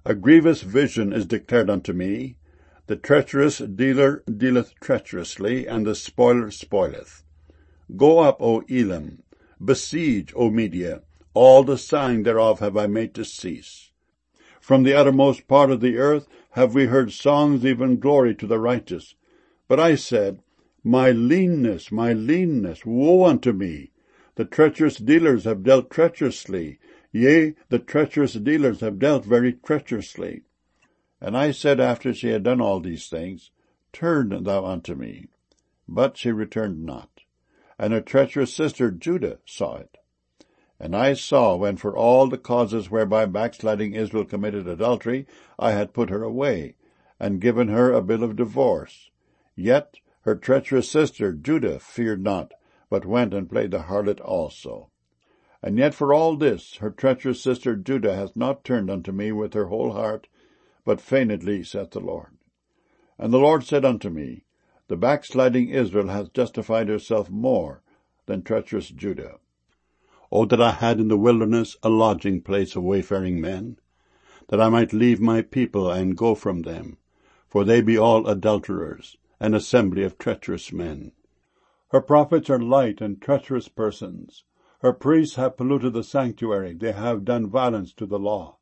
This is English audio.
A grievous vision is declared unto me. The treacherous dealer dealeth treacherously, and the spoiler spoileth. Go up, O Elam, besiege, O Media, all the sighing thereof have I made to cease. From the uttermost part of the earth have we heard songs, even glory to the righteous. But I said, my leanness, woe unto me! The treacherous dealers have dealt treacherously. Yea, the treacherous dealers have dealt very treacherously. And I said after she had done all these things, turn thou unto me. But she returned not. And her treacherous sister Judah saw it. And I saw, when for all the causes whereby backsliding Israel committed adultery, I had put her away, and given her a bill of divorce. Yet her treacherous sister Judah feared not, but went and played the harlot also. And yet for all this her treacherous sister Judah hath not turned unto me with her whole heart, but feignedly, saith the Lord. And the Lord said unto me, the backsliding Israel hath justified herself more than treacherous Judah. O that I had in the wilderness a lodging place of wayfaring men, that I might leave my people and go from them, for they be all adulterers, an assembly of treacherous men. Her prophets are light and treacherous persons. Her priests have polluted the sanctuary, they have done violence to the law.